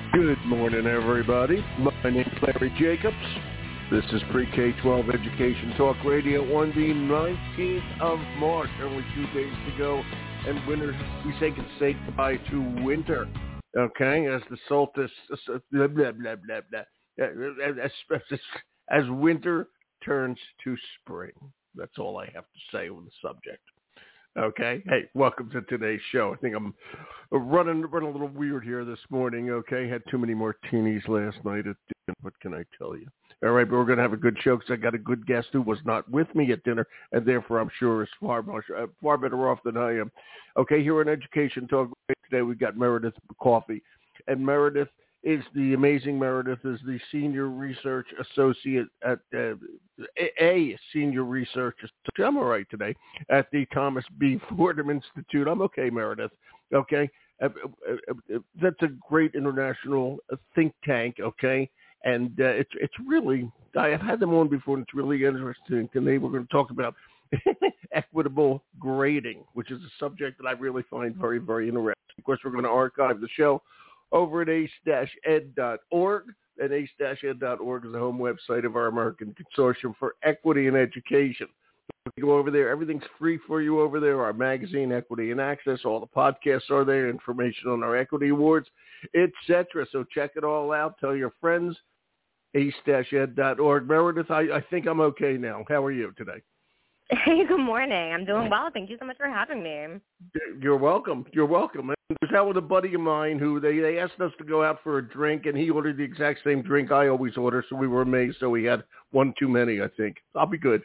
Good morning, everybody. My name's Larry Jacobs. This is Pre-K-12 Education Talk Radio on the 19th of March. Only 2 days to go, and winter, we say goodbye to winter. Okay, as the solstice, blah, blah, blah, blah, blah. As winter turns to spring. That's all I have to say on the subject. Okay. Hey, welcome to today's show. I think I'm running a little weird here this morning. Okay. Had too many martinis last night at dinner. What can I tell you? All right. But we're going to have a good show because I got a good guest who was not with me at dinner. And therefore, I'm sure is far better off than I am. Okay. Here on Education Talk today, we've got Meredith Coffey. And Meredith is the senior research associate at senior research associate. I'm all right today at the Thomas B. Fordham Institute. I'm okay, Meredith. Okay, that's a great international think tank. Okay, and it's really, I've had them on before, and it's really interesting. Today we're going to talk about equitable grading, which is a subject that I really find very, very interesting. Of course, we're going to archive the show over at ace-ed.org, and ace-ed.org is the home website of our American Consortium for Equity in Education. You go over there, everything's free for you over there. Our magazine, Equity and Access, all the podcasts are there, information on our equity awards, etc. So check it all out. Tell your friends, ace-ed.org. Meredith, I think I'm okay now. How are you today? Hey, good morning. I'm doing well. Thank you so much for having me. You're welcome. You're welcome. I was out with a buddy of mine who they asked us to go out for a drink, and he ordered the exact same drink I always order, so we were amazed. So we had one too many, I think. I'll be good.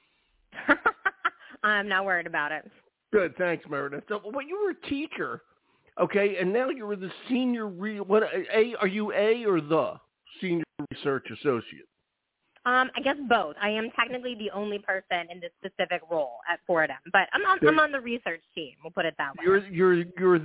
I'm not worried about it. Good. Thanks, Meredith. So, well, you were a teacher, okay, and now you're the senior are you a or the senior research associate? I guess both. I am technically the only person in this specific role at Fordham, but I'm on the research team. We'll put it that way. You're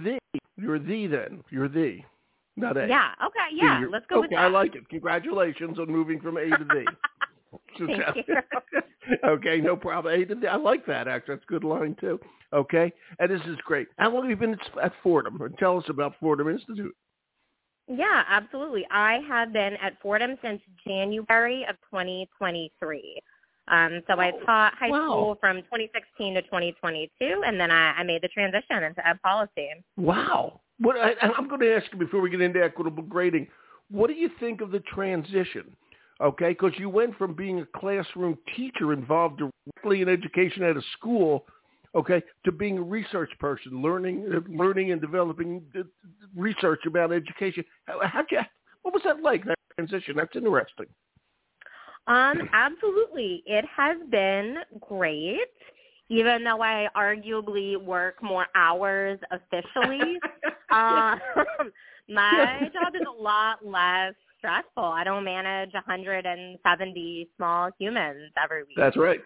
the, not a. Yeah. Okay. Yeah. Let's go with that. I like it. Congratulations on moving from A to D. Thank you. Okay, no problem. A to D. I like that. Actually, that's a good line too. Okay, and this is great. How long have you been at Fordham? Tell us about Fordham Institute. Yeah, absolutely. I have been at Fordham since January of 2023. So I taught high school from 2016 to 2022, and then I made the transition into ed policy. Wow. I'm going to ask you before we get into equitable grading, what do you think of the transition? Okay, because you went from being a classroom teacher involved directly in education at a school, okay, to being a research person, learning and developing research about education. What was that like, that transition? That's interesting. Absolutely. It has been great, even though I arguably work more hours officially. My job is a lot less stressful. I don't manage 170 small humans every week. That's right.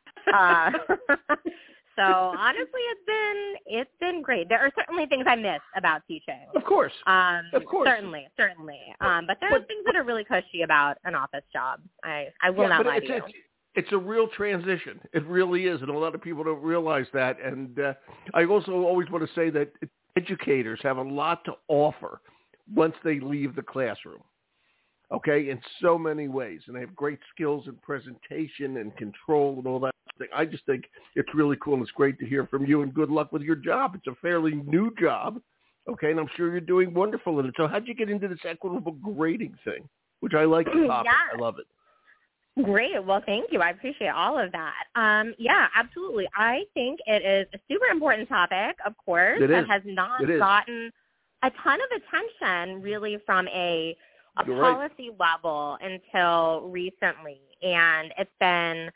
So honestly, it's been great. There are certainly things I miss about teaching. Of course. Of course. Certainly. But there are things that are really cushy about an office job. I will not lie to you. It's a real transition. It really is, and a lot of people don't realize that. And I also always want to say that educators have a lot to offer once they leave the classroom. Okay, in so many ways, and they have great skills in presentation and control and all that thing. I just think it's really cool, and it's great to hear from you, and good luck with your job. It's a fairly new job, okay, and I'm sure you're doing wonderful in it. So how'd you get into this equitable grading thing, which I like the topic. Yeah. I love it. Great. Well, thank you. I appreciate all of that. Yeah, absolutely. I think it is a super important topic, of course, that has not gotten a ton of attention really from a policy level until recently. And it's been,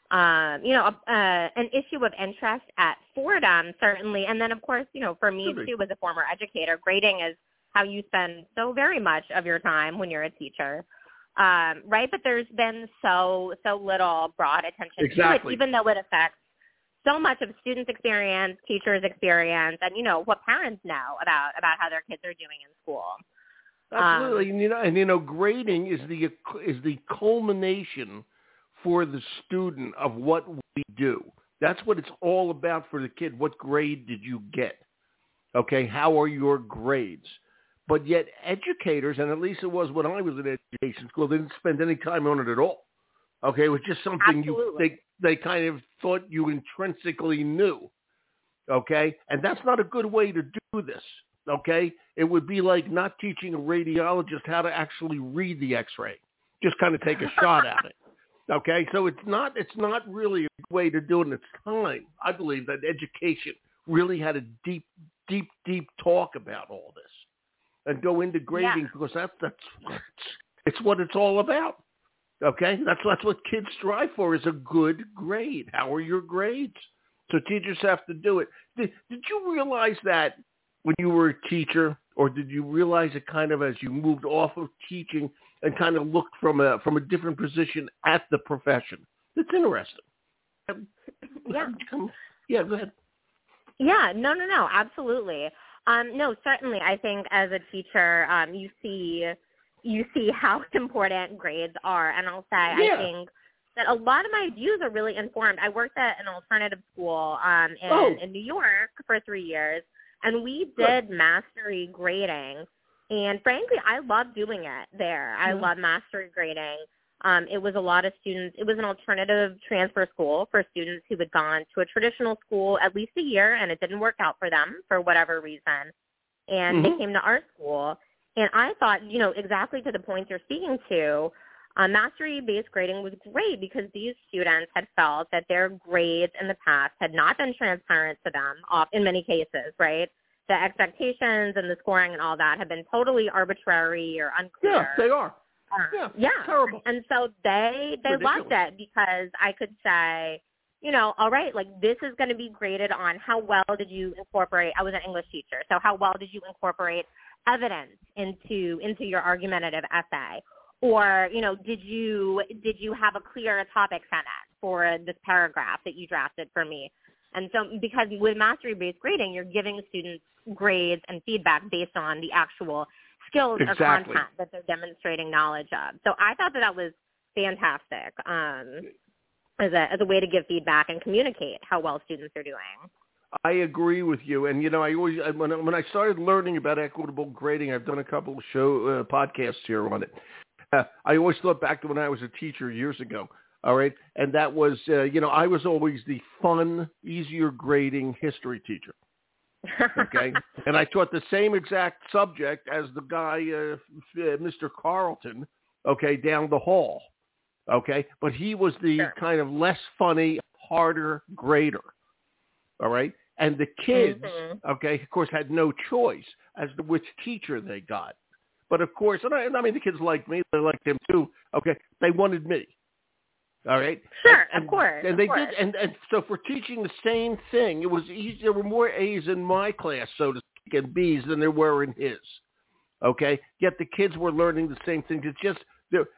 an issue of interest at Fordham, certainly. And then, of course, for me, too, as a former educator, grading is how you spend so very much of your time when you're a teacher. Right? But there's been so little broad attention to it, even though it affects so much of students' experience, teachers' experience, and, what parents know about how their kids are doing in school. Absolutely. Grading is the culmination for the student of what we do. That's what it's all about for the kid. What grade did you get? Okay, how are your grades? But yet educators, and at least it was when I was in education school, they didn't spend any time on it at all. Okay, it was just something they kind of thought you intrinsically knew. Okay, and that's not a good way to do this. Okay, it would be like not teaching a radiologist how to actually read the X-ray. Just kind of take a shot at it. Okay, so it's not really a way to do it in its time. I believe that education really had a deep talk about all this and go into grading because it's what it's all about. Okay, that's what kids strive for, is a good grade. How are your grades? So teachers have to do it. Did you realize that when you were a teacher, or did you realize it kind of as you moved off of teaching and kind of looked from a different position at the profession? It's interesting. Yeah, go ahead. Yeah, no, absolutely. No, certainly. I think as a teacher, you see how important grades are, and I'll say I think that a lot of my views are really informed. I worked at an alternative school in New York for 3 years, and we did mastery grading. And frankly, I loved doing it there. I love mastery grading. It was a lot of students. It was an alternative transfer school for students who had gone to a traditional school at least a year, and it didn't work out for them for whatever reason. And they came to our school. And I thought, exactly to the point you're speaking to, mastery-based grading was great because these students had felt that their grades in the past had not been transparent to them, in many cases, right? The expectations and the scoring and all that have been totally arbitrary or unclear. Yeah, they are. Terrible. And so they loved it because I could say, all right, like this is going to be graded on how well did you incorporate. I was an English teacher, so how well did you incorporate evidence into your argumentative essay? Or, did you have a clear topic sentence for this paragraph that you drafted for me? And so because with mastery-based grading, you're giving students grades and feedback based on the actual skills or content that they're demonstrating knowledge of. So I thought that was fantastic as a way to give feedback and communicate how well students are doing. I agree with you. And, I always, when I started learning about equitable grading, I've done a couple of podcasts here on it. I always thought back to when I was a teacher years ago. All right. And that was, I was always the fun, easier grading history teacher. Okay. And I taught the same exact subject as the guy, Mr. Carlton, okay, down the hall. Okay. But he was the kind of less funny, harder grader. All right. And the kids, okay, of course, had no choice as to which teacher they got. But of course, and I mean, the kids liked me. They liked him too. Okay. They wanted me. All right. Sure, of course. And they did. And so for teaching the same thing, it was easy. There were more A's in my class, so to speak, and B's than there were in his. Okay. Yet the kids were learning the same things. It's just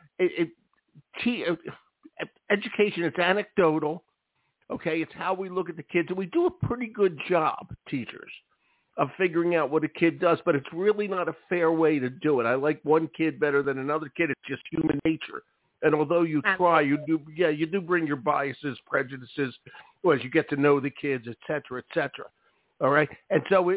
education. It's anecdotal. Okay. It's how we look at the kids, and we do a pretty good job, teachers, of figuring out what a kid does, but it's really not a fair way to do it. I like one kid better than another kid. It's just human nature. And although you try, you do bring your biases, prejudices, as you get to know the kids, et cetera, et cetera. All right. And so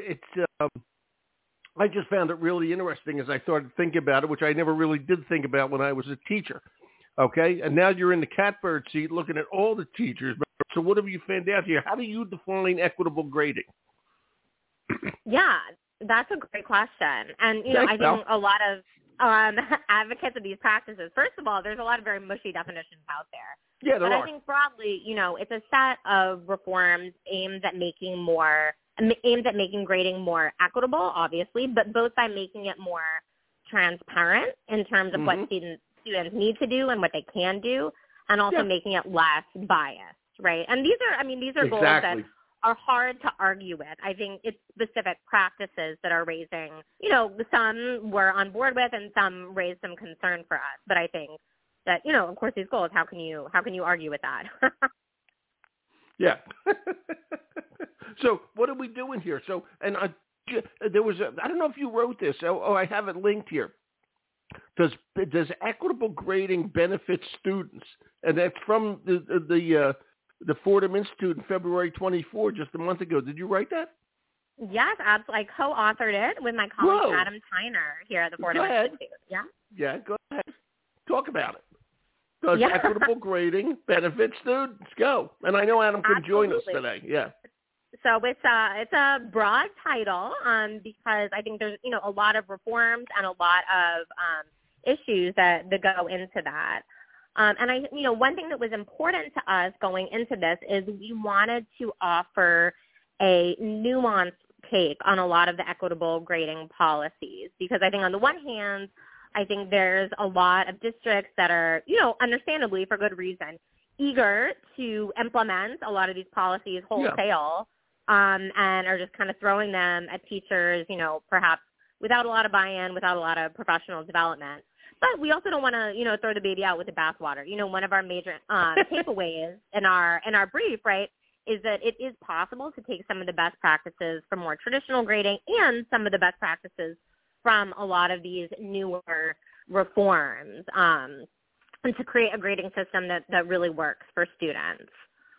I just found it really interesting as I started thinking about it, which I never really did think about when I was a teacher. Okay. And now you're in the catbird seat looking at all the teachers. So what have you found out here? How do you define equitable grading? Yeah, that's a great question. And, I think a lot of advocates of these practices, first of all, there's a lot of very mushy definitions out there. Yeah, there are. I think broadly, it's a set of reforms aimed at making grading more equitable, obviously, but both by making it more transparent in terms of what students need to do and what they can do, and also making it less biased, right? And these are goals that are hard to argue with. I think it's specific practices that are raising, some we're on board with and some raise some concern for us. But I think that, of course, these goals, how can you argue with that? Yeah. So what are we doing here? So, and there was I don't know if you wrote this. Oh, I have it linked here. Does equitable grading benefit students? And that's from the Fordham Institute in February 24, just a month ago. Did you write that? Yes, absolutely. I co-authored it with my colleague Adam Tyner here at the Fordham Institute. Yeah? Yeah, go ahead. Talk about it. Does equitable grading benefit students? Go. And I know Adam can join us today. Yeah. So it's a broad title because I think there's a lot of reforms and a lot of issues that go into that. And I one thing that was important to us going into this is we wanted to offer a nuanced take on a lot of the equitable grading policies, because I think on the one hand, I think there's a lot of districts that are, understandably for good reason, eager to implement a lot of these policies wholesale, and are just kind of throwing them at teachers, perhaps without a lot of buy-in, without a lot of professional development. But we also don't want to, throw the baby out with the bathwater. One of our major takeaways in our brief, right, is that it is possible to take some of the best practices from more traditional grading and some of the best practices from a lot of these newer reforms, and to create a grading system that really works for students.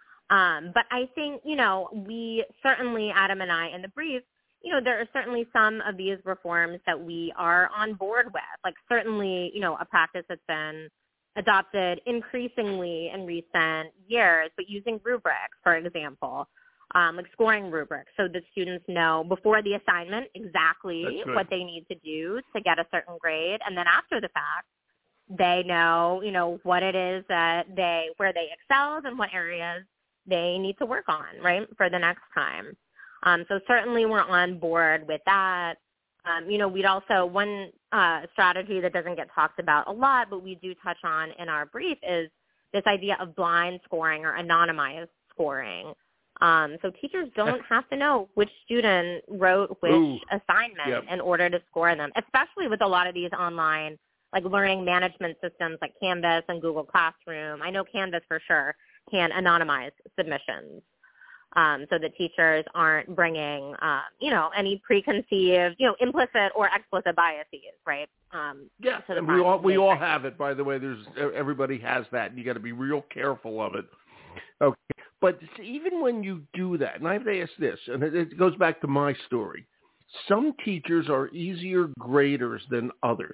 But I think, we certainly, Adam and I, in the brief, there are certainly some of these reforms that we are on board with, like certainly, a practice that's been adopted increasingly in recent years, but using rubrics, for example, like scoring rubrics, so that students know before the assignment exactly what they need to do to get a certain grade, and then after the fact, they know, what it is that where they excelled and what areas they need to work on, right, for the next time. So certainly we're on board with that. We'd also, one strategy that doesn't get talked about a lot, but we do touch on in our brief, is this idea of blind scoring or anonymized scoring. So teachers don't have to know which student wrote which assignment in order to score them, especially with a lot of these online, like learning management systems like Canvas and Google Classroom. I know Canvas for sure can anonymize submissions. So the teachers aren't bringing, any preconceived, implicit or explicit biases, right? Yeah, and we all have it, by the way. Everybody has that, and you got to be real careful of it. Okay, but even when you do that, and I have to ask this, and it goes back to my story, some teachers are easier graders than others.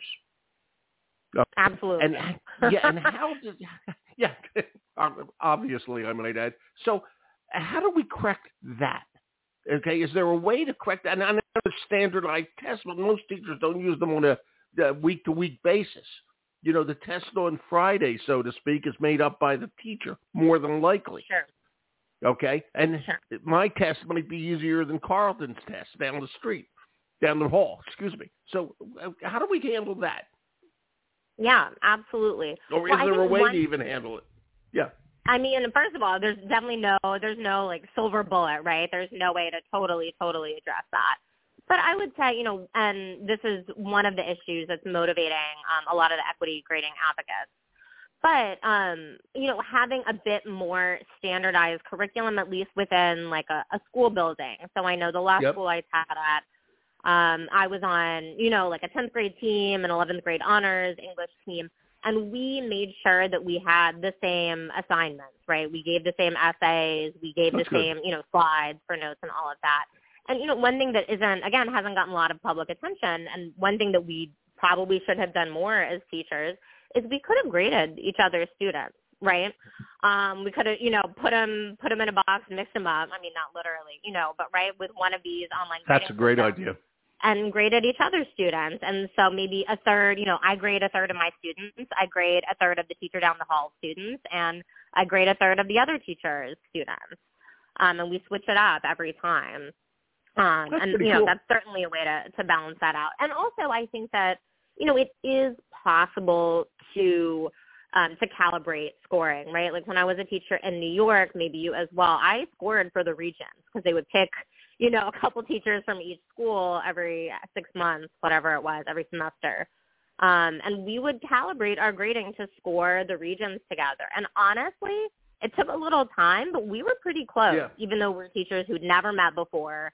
Absolutely. And how does, obviously, I might add. So how do we correct that? Okay, is there a way to correct that? And I know it's standardized tests, but most teachers don't use them on a week-to-week basis. The test on Friday, so to speak, is made up by the teacher, more than likely. Sure. Okay? And my test might be easier than Carlton's test down the hall, So how do we handle that? Yeah, absolutely. Or is there a way to even handle it? Yeah. I mean, first of all, there's no like silver bullet, right? There's no way to totally address that. But I would say, and this is one of the issues that's motivating a lot of the equity grading advocates. But, having a bit more standardized curriculum, at least within like a school building. So I know the last school I taught at, I was on, like a 10th grade team, an 11th grade honors English team. And we made sure that we had the same assignments, right? We gave the same essays. We gave the same, slides for notes and all of that. And, one thing that hasn't gotten a lot of public attention, and one thing that we probably should have done more as teachers, is we could have graded each other's students, right? We could have, put them in a box, mix them up. I mean, not literally, but right, with one of these online grading That's a great systems. idea. And graded each other's students. And so maybe a third, I grade a third of my students. I grade a third of the teacher down the hall students. And I grade a third of the other teacher's students. And we switch it up every time. And, cool. That's certainly a way to balance that out. And also I think that, it is possible to calibrate scoring, right? Like when I was a teacher in New York, maybe you as well, I scored for the regions because they would pick, a couple teachers from each school every 6 months, whatever it was, every semester. And we would calibrate our grading to score the regions together. And honestly, it took a little time, but we were pretty close, even though we're teachers who'd never met before.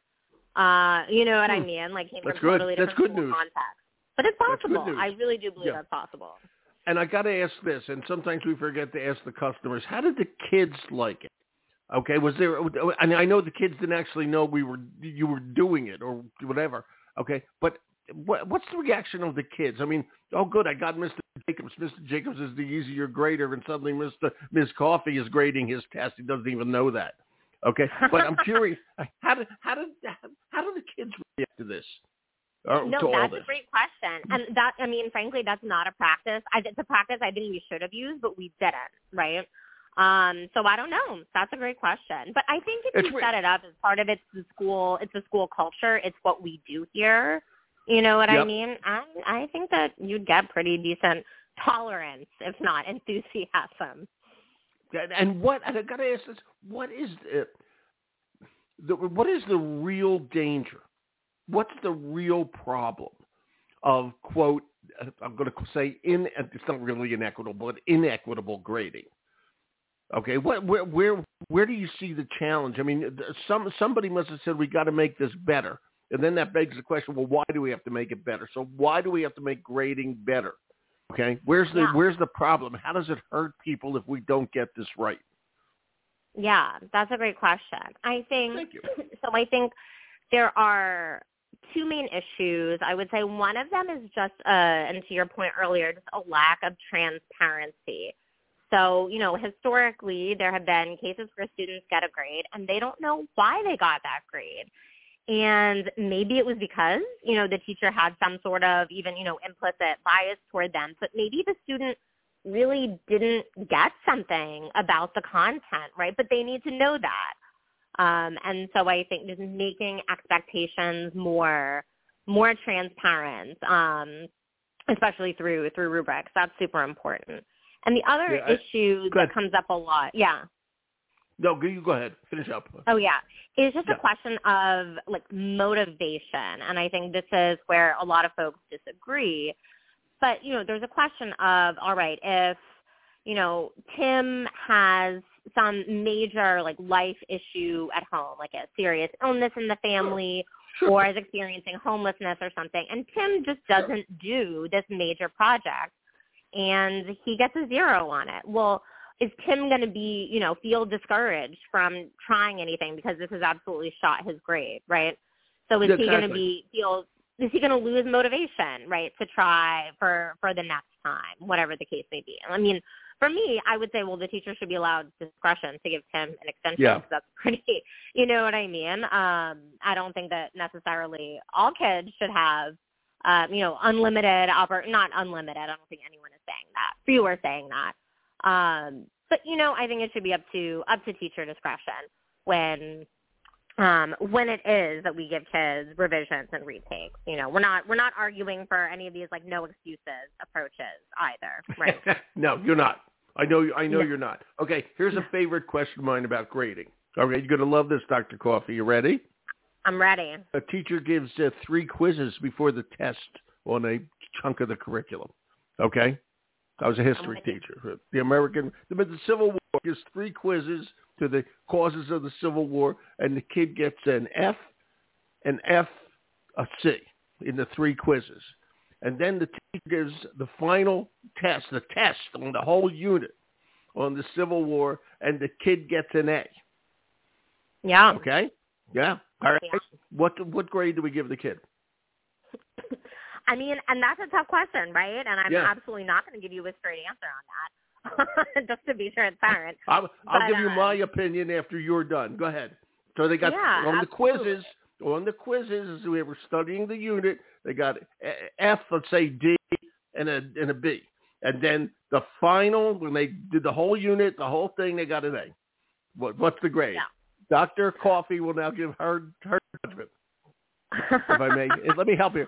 You know what I mean? Like came from totally different school context. But it's possible. I really do believe that's possible. And I got to ask this, and sometimes we forget to ask the customers, how did the kids like it? Okay, was there? And I know the kids didn't actually know you were doing it or whatever. Okay, but what's the reaction of the kids? I mean, oh, good, I got Mr. Jacobs. Mr. Jacobs is the easier grader, and suddenly Ms. Coffee is grading his test. He doesn't even know that. Okay, but I'm curious, how do the kids react to this? No, that's a great question, and that, I mean, frankly, that's not a practice. It's a practice I think we should have used, but we didn't, right? So I don't know. That's a great question, but I think if you set it up as part of it's the school culture. It's what we do here. You know what I mean? I think that you'd get pretty decent tolerance, if not enthusiasm. And I got to ask this: what is the real danger? What's the real problem of, quote, I'm going to say it's not really inequitable, but inequitable grading? Okay, where do you see the challenge? I mean, somebody must have said we got to make this better, and then that begs the question: well, why do we have to make it better? So why do we have to make grading better? Okay, where's the problem? How does it hurt people if we don't get this right? Yeah, that's a great question. I think Thank you. so. I think there are two main issues. I would say one of them is just, and to your point earlier, just a lack of transparency. So, you know, historically, there have been cases where students get a grade and they don't know why they got that grade. And maybe it was because, you know, the teacher had some sort of even, you know, implicit bias toward them. But maybe the student really didn't get something about the content, right? But they need to know that. And so I think just making expectations more transparent, especially through rubrics, that's super important. And the other issue that comes up a lot, No, you go ahead. Finish up. Oh, yeah. It's just a question of, like, motivation. And I think this is where a lot of folks disagree. But, you know, there's a question of, all right, if, you know, Tim has some major, like, life issue at home, like a serious illness in the family, or is experiencing homelessness or something, and Tim just doesn't do this major project, and he gets a 0 on it. Well, is Tim going to be, you know, feel discouraged from trying anything because this has absolutely shot his grade, right? So is he going to is he going to lose motivation, right, to try for the next time, whatever the case may be? I mean, for me, I would say, well, the teacher should be allowed discretion to give Tim an extension because that's pretty, you know what I mean? I don't think that necessarily all kids should have, you know, unlimited, not unlimited. I don't think anyone is saying that. Few are saying that. But, you know, I think it should be up to teacher discretion when it is that we give kids revisions and retakes. You know, we're not arguing for any of these, like, no excuses approaches either, right? No, you're not. I know you're not. Okay, here's a favorite question of mine about grading. All right, you're going to love this, Dr. Coffey. You ready? I'm ready. A teacher gives 3 quizzes before the test on a chunk of the curriculum. Okay? I was a history teacher. The Civil War gives 3 quizzes to the causes of the Civil War, and the kid gets an F, a C in the 3 quizzes. And then the teacher gives the final test, the test on the whole unit on the Civil War, and the kid gets an A. Yeah. Okay? Yeah. All right. Yeah. What grade do we give the kid? I mean, and that's a tough question, right? And I'm absolutely not going to give you a straight answer on that, just to be transparent. I'll give you my opinion after you're done. Go ahead. So they got on the quizzes. On the quizzes, as we were studying the unit, they got F, let's say D, and a B. And then the final, when they did the whole unit, the whole thing, they got an A. What's the grade? Yeah. Dr. Coffey will now give her judgment. If I may, let me help you.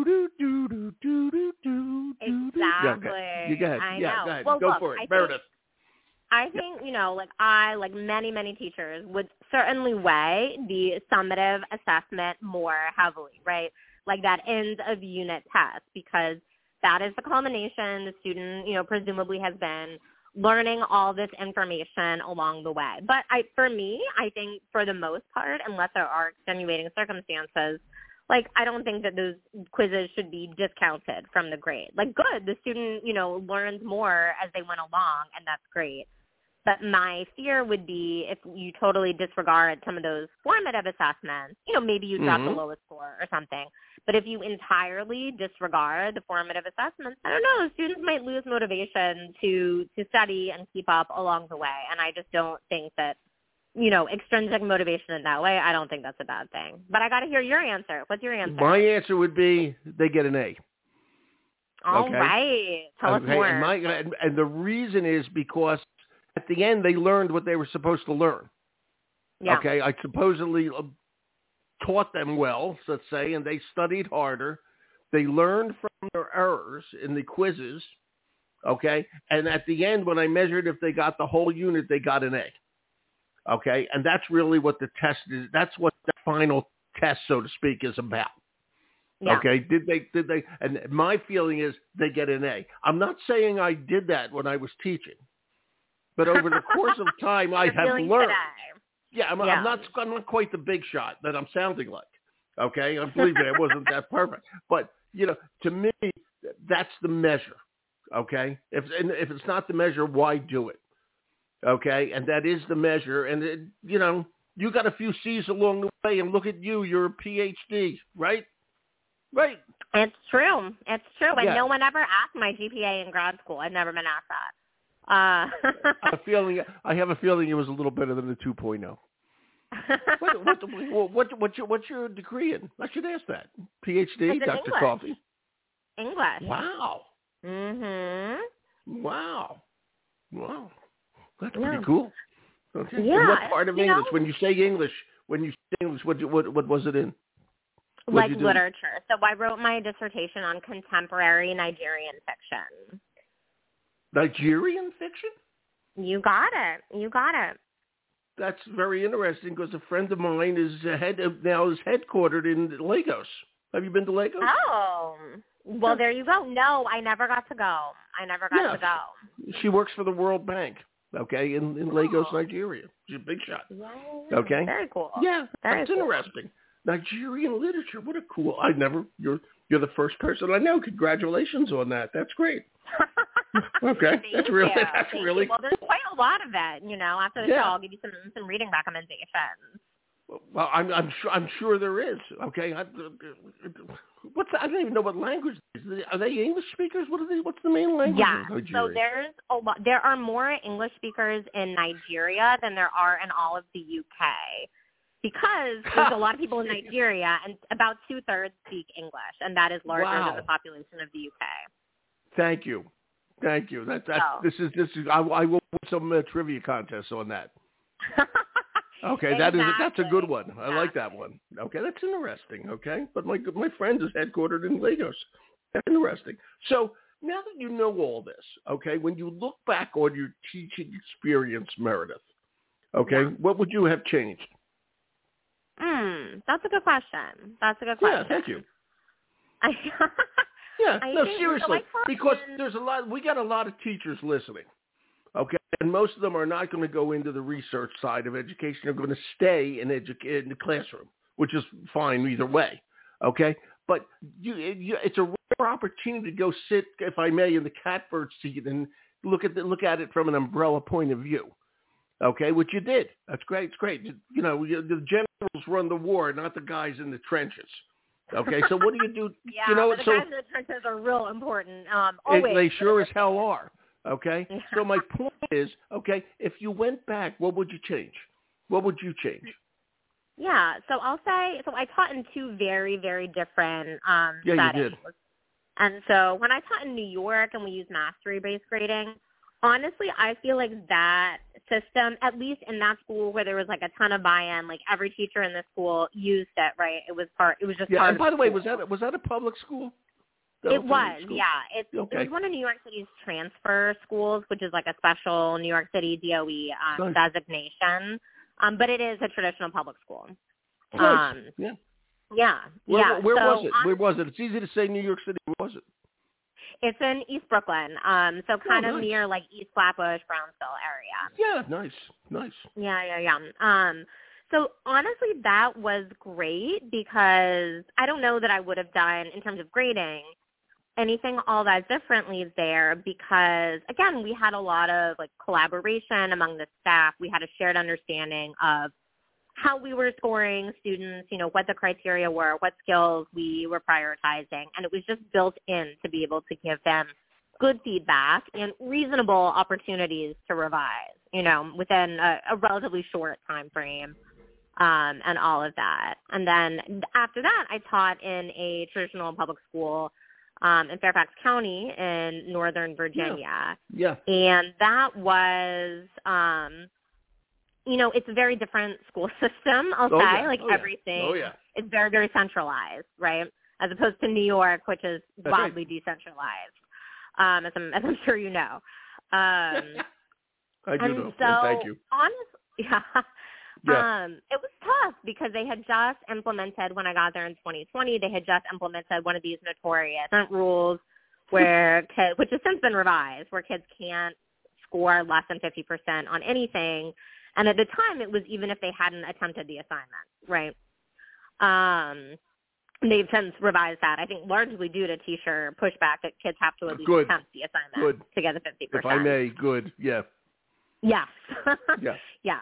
Exactly. Yeah, okay. You go ahead. I know. Go ahead. Well, go look, for it, Meredith. I think, you know, like many teachers would certainly weigh the summative assessment more heavily, right? Like that end of unit test, because that is the culmination. The student, you know, presumably has been learning all this information along the way. But for me, I think for the most part, unless there are extenuating circumstances, like, I don't think that those quizzes should be discounted from the grade. Like, good, the student, you know, learns more as they went along, and that's great. But my fear would be if you totally disregard some of those formative assessments, maybe you drop the lowest score or something. But if you entirely disregard the formative assessments, I don't know, students might lose motivation to study and keep up along the way. And I just don't think that, extrinsic motivation in that way, I don't think that's a bad thing. But I got to hear your answer. What's your answer? My answer would be they get an A. All right. Tell us more. And the reason is because at the end they learned what they were supposed to learn. Yeah. Okay, I supposedly taught them well, let's say, and they studied harder. They learned from their errors in the quizzes, okay? And at the end, when I measured if they got the whole unit, they got an A, okay? And that's really what the test is. That's what the final test, so to speak, is about. Yeah. Okay, did they? And my feeling is they get an A. I'm not saying I did that when I was teaching, but over the course of time, I have learned. Today. Yeah, I'm not quite the big shot that I'm sounding like. Okay, believe me, I wasn't that perfect. But to me, that's the measure. Okay, if it's not the measure, why do it? Okay, and that is the measure. And you got a few C's along the way, and look at you, you're a PhD, right? Right. It's true. It's true. And yeah. No one ever asked my GPA in grad school. I've never been asked that. I have a feeling it was a little better than the 2.0. What's your degree in? I should ask that. PhD, Dr. English. Coffee. English. Wow. Mhm. Wow. That's pretty cool. Okay. Yeah. And what part of English? When you say English, what was it in? Like literature. So I wrote my dissertation on contemporary Nigerian fiction. Nigerian fiction? You got it. That's very interesting because a friend of mine is headquartered in Lagos. Have you been to Lagos? Oh, well, there you go. No, I never got to go. To go. She works for the World Bank, okay, in Lagos, Nigeria. She's a big shot. Yeah, okay? Very cool. Yeah, very that's cool. interesting. Nigerian literature, what a cool. You're the first person I know. Congratulations on that. That's great. Okay. That's really well, there's quite a lot of it, after the show I'll give you some reading recommendations. Well, I'm sure there is. Okay. I don't even know what language it is. Are they English speakers? What's the main language of Nigeria? So there's a lot. There are more English speakers in Nigeria than there are in all of the UK. Because there's a lot of people in Nigeria, and about 2/3 speak English, and that is larger than the population of the UK. Thank you. This is. I will win some trivia contests on that. Okay, exactly. that's a good one. I like that one. Okay, that's interesting. Okay, but my friend is headquartered in Lagos. That's interesting. So now that you know all this, okay, when you look back on your teaching experience, Meredith, okay, what would you have changed? That's a good question. Yeah, thank you. Seriously, because we got a lot of teachers listening, okay, and most of them are not going to go into the research side of education. They're going to stay in the classroom, which is fine either way, okay. But it's a rare opportunity to go sit, if I may, in the catbird seat and look at it from an umbrella point of view. Okay, which you did. That's great. It's great. The generals run the war, not the guys in the trenches. Okay, so what do you do? Yeah, the guys in the trenches are real important. Always. They sure as hell are. Okay, so my point is, okay, if you went back, what would you change? Yeah, so I'll say, I taught in two very, very different settings. You did. And so when I taught in New York and we used mastery-based grading, honestly, I feel like that system, at least in that school where there was like a ton of buy-in, like every teacher in the school used it, right? It was just part and by of the way, was that a public school? It was, yeah. It was one of New York City's transfer schools, which is like a special New York City DOE designation. But it is a traditional public school. Nice. Yeah. Where was it? Where was it? It's easy to say New York City. Where was it? It's in East Brooklyn, so kind of near like East Flatbush, Brownsville area. Yeah, nice. Yeah. So honestly, that was great because I don't know that I would have done, in terms of grading, anything all that differently there because, again, we had a lot of like collaboration among the staff. We had a shared understanding of how we were scoring students, you know, what the criteria were, what skills we were prioritizing. And it was just built in to be able to give them good feedback and reasonable opportunities to revise, you know, within a relatively short time frame, and all of that. And then after that, I taught in a traditional public school in Fairfax County in Northern Virginia. Yeah. And that was, you know, it's a very different school system, I'll say. Yeah. Like everything is very, very centralized, right? As opposed to New York, which is wildly decentralized, as I'm sure you know. I do know. So, thank you. Honestly, it was tough because they had just implemented, when I got there in 2020, they had just implemented one of these notorious rules where kids, which has since been revised, where kids can't score less than 50% on anything. And at the time, it was even if they hadn't attempted the assignment, right? They've since revised that, I think largely due to teacher pushback that kids have to at least attempt the assignment to get the 50%. If I may, good, yeah. Yes. Yeah. Yes.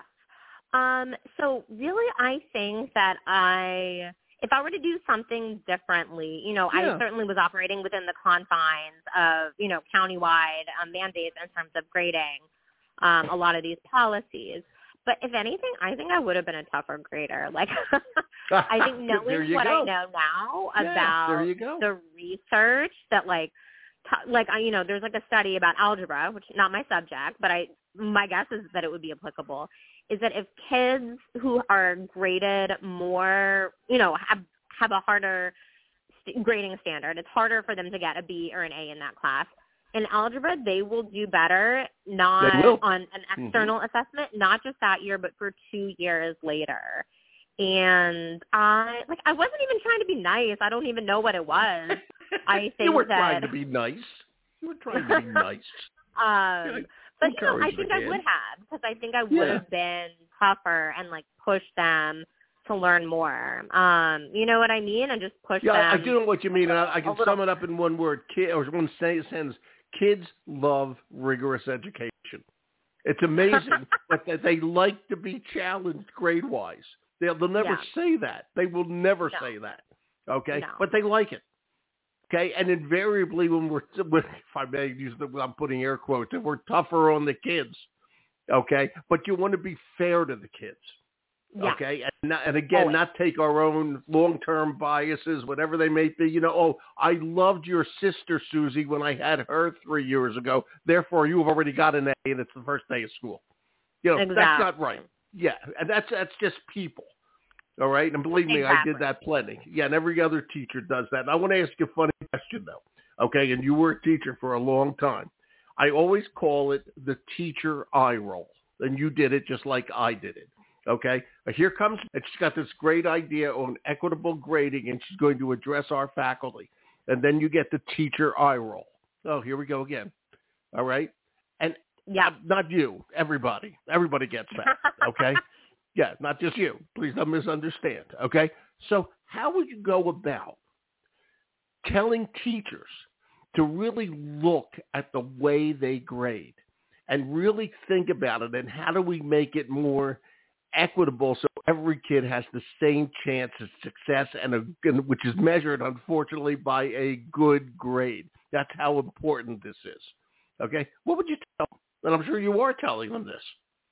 So really, I think that if I were to do something differently, you know, I certainly was operating within the confines of, you know, countywide mandates in terms of grading a lot of these policies. But if anything, I think I would have been a tougher grader. Like, I think knowing what I know now about the research that, you know, there's like a study about algebra, which is not my subject, but my guess is that it would be applicable, is that if kids who are graded more, you know, have a harder grading standard, it's harder for them to get a B or an A in that class. In algebra, they will do better not on an external assessment, not just that year, but for 2 years later. And I wasn't even trying to be nice. I don't even know what it was. I think you were trying to be nice. You were trying to be nice. But you know, I think I would have, because I think I would have been tougher and like pushed them to learn more. You know what I mean? And just push them. Yeah, I do know what you mean. I can sum it up in one word, or one sentence. Kids love rigorous education. It's amazing, but they like to be challenged grade-wise. They'll never say that. They will never say that. Okay, but they like it. Okay, and invariably when if I may use I'm putting air quotes, we're tougher on the kids. Okay, but you want to be fair to the kids. Yeah. Okay, and again, not take our own long-term biases, whatever they may be. You know, oh, I loved your sister Susie when I had her 3 years ago. Therefore, you have already got an A, and it's the first day of school. You know, that's not right. Yeah, and that's just people. All right, and believe me, I did that plenty. Yeah, and every other teacher does that. And I want to ask you a funny question, though. Okay, and you were a teacher for a long time. I always call it the teacher eye roll, and you did it just like I did it. Okay, here comes, and she's got this great idea on equitable grading, and she's going to address our faculty. And then you get the teacher eye roll. Oh, here we go again. All right, and not you, everybody. Everybody gets that. Okay. Yeah, not just you. Please don't misunderstand, okay? So how would you go about telling teachers to really look at the way they grade and really think about it, and how do we make it more equitable so every kid has the same chance of success, and which is measured, unfortunately, by a good grade? That's how important this is, okay? What would you tell them? And I'm sure you are telling them this.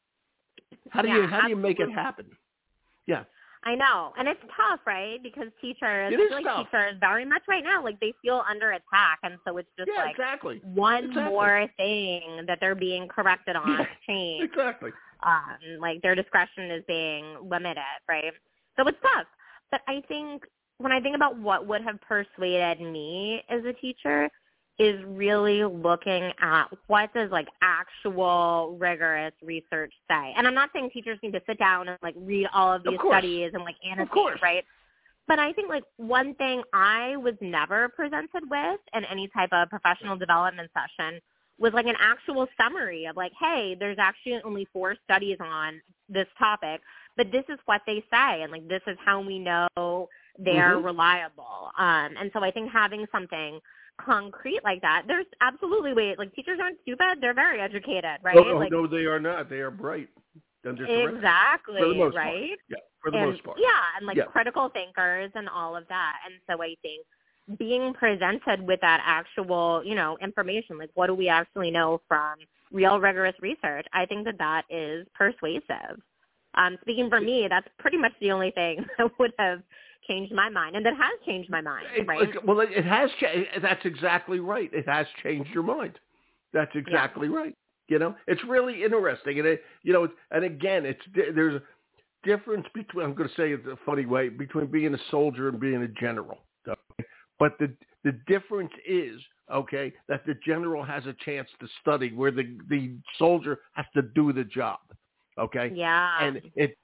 How do you make it happen? Yeah. I know. And it's tough, right? Because teachers, teachers very much right now, like they feel under attack. And so it's just one more thing that they're being corrected on, changed. Exactly. Like their discretion is being limited, right? So it's tough. But I think when I think about what would have persuaded me as a teacher is really looking at what does like actual rigorous research say. And I'm not saying teachers need to sit down and like read all of these studies and like annotate, right? But I think like one thing I was never presented with in any type of professional development session was like an actual summary of like, hey, there's actually only 4 studies on this topic, but this is what they say, and like this is how we know they're reliable. And so I think having something concrete like that. There's absolutely ways. Like, teachers aren't stupid. They're very educated, right? No, they are not. They are bright. Exactly, for the most right? Part. Yeah, for the most part. Yeah, and critical thinkers and all of that. And so I think being presented with that actual, information, like what do we actually know from real rigorous research, I think that is persuasive. Speaking for me, that's pretty much the only thing that would have changed my mind, and that has changed my mind, right? Well, it has changed. That's exactly right. It has changed your mind. That's exactly right. It's really interesting, and and again, there's a difference between. I'm going to say it a funny way, between being a soldier and being a general. Okay? But the difference is, that the general has a chance to study, where the soldier has to do the job. Okay. Yeah. And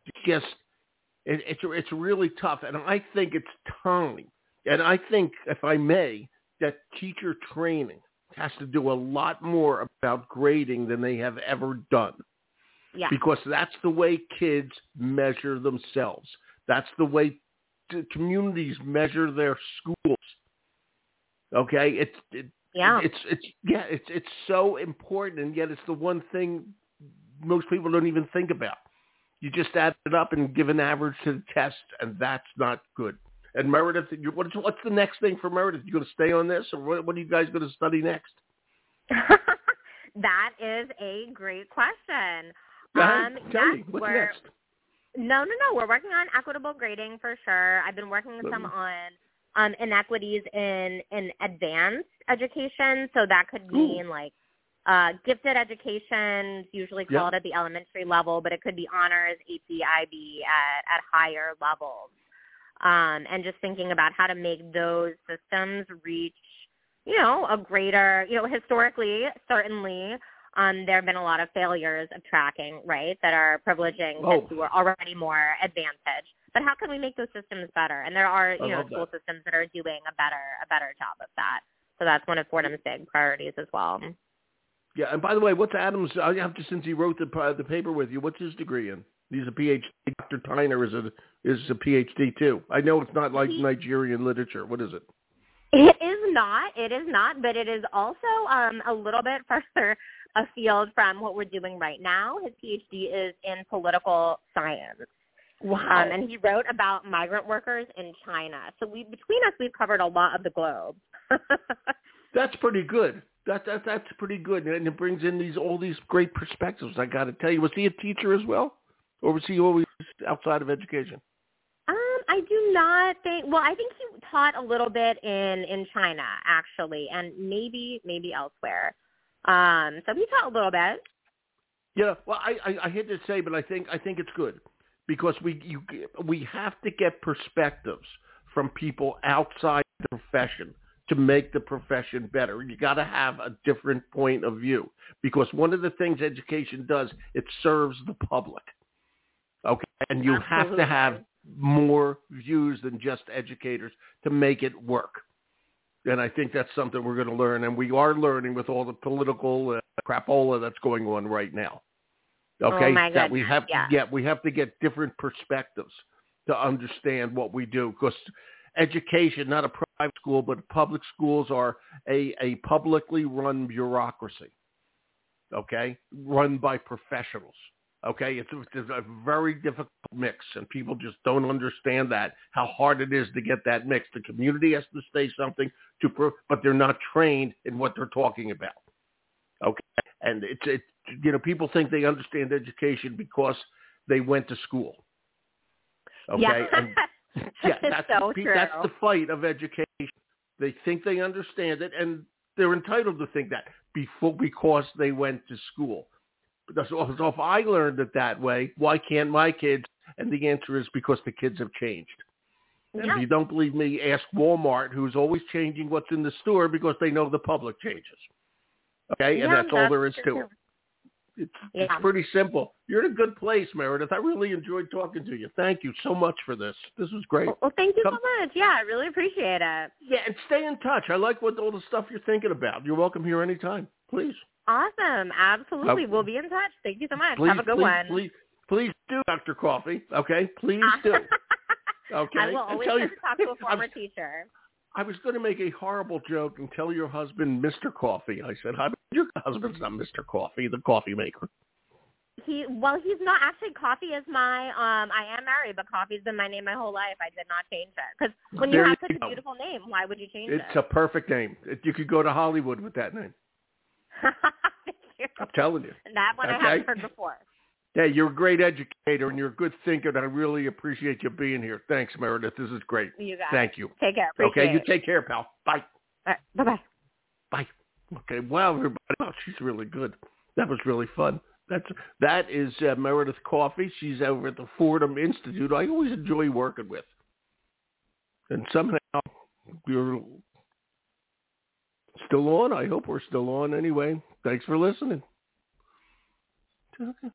it's really tough, and I think it's time. And I think, if I may, that teacher training has to do a lot more about grading than they have ever done. Yeah. Because that's the way kids measure themselves. That's the way communities measure their schools. Okay? It's so important, and yet it's the one thing most people don't even think about. You just add it up and give an average to the test, and that's not good. And Meredith, what's the next thing for Meredith? You going to stay on this, or what are you guys going to study next? That is a great question. Tell me, what's next? No. We're working on equitable grading for sure. I've been working with some on inequities in advanced education, so that could mean gifted education, usually called at the elementary level, but it could be honors, AP, IB at higher levels. And just thinking about how to make those systems reach, a greater, historically, certainly, there have been a lot of failures of tracking, right, that are privileging kids who are already more advantaged. But how can we make those systems better? And there are, school systems that are doing a better job of that. So that's one of Fordham's big priorities as well. Yeah, and by the way, what's Adam's? Since he wrote the paper with you, what's his degree in? He's a PhD. Dr. Tyner is a PhD too. I know it's not like Nigerian literature. What is it? It is not, but it is also a little bit further afield from what we're doing right now. His PhD is in political science. Wow. And he wrote about migrant workers in China. So between us, we've covered a lot of the globe. That's pretty good. That's pretty good, and it brings in all these great perspectives. I got to tell you, was he a teacher as well, or was he always outside of education? I do not think. Well, I think he taught a little bit in China actually, and maybe elsewhere. So he taught a little bit. Yeah. Well, I hate to say, but I think it's good because we have to get perspectives from people outside the profession to make the profession better. You got to have a different point of view, because one of the things education does, it serves the public. Okay, and you have to have more views than just educators to make it work. And I think that's something we're going to learn, and we are learning with all the political crapola that's going on right now. Okay, oh my goodness. We have to get different perspectives to understand what we do, because education, not a private school, but public schools are a publicly run bureaucracy, okay, run by professionals, okay? It's a very difficult mix, and people just don't understand how hard it is to get that mix. The community has to say something, but they're not trained in what they're talking about, okay? And it's people think they understand education because they went to school, okay? Yeah. And that's so true. That's the fight of education. They think they understand it, and they're entitled to think that because they went to school. So if I learned it that way, why can't my kids? And the answer is because the kids have changed. Yeah. And if you don't believe me, ask Walmart, who's always changing what's in the store because they know the public changes. Okay, and that's all there is to it. It's pretty simple. You're in a good place, Meredith. I really enjoyed talking to you. Thank you so much for this. This was great. Well, thank you so much. Yeah, I really appreciate it. Yeah, and stay in touch. I like all the stuff you're thinking about. You're welcome here anytime. Please. Awesome. Absolutely. We'll be in touch. Thank you so much. Have a good one. Please do, Dr. Coffee. Okay? Please do. Okay? I will always talk to a former teacher. I was going to make a horrible joke and tell your husband Mr. Coffee. I said, your husband's not Mr. Coffee, the coffee maker. He's not actually. Coffee is my. I am married, but Coffee's been my name my whole life. I did not change it because when you have such a beautiful name, why would you change it? It's a perfect name. You could go to Hollywood with that name. Thank you. I'm telling you. That one I haven't heard before. Yeah, you're a great educator and you're a good thinker, and I really appreciate you being here. Thanks, Meredith. This is great. You got it. Thank you. Take care. Appreciate it. You take care, pal. Bye. All right. Bye-bye. Bye. Okay. Wow, everybody. Wow, she's really good. That was really fun. That is Meredith Coffee. She's over at the Fordham Institute. I always enjoy working with. And somehow you're still on. I hope we're still on anyway. Thanks for listening. Okay.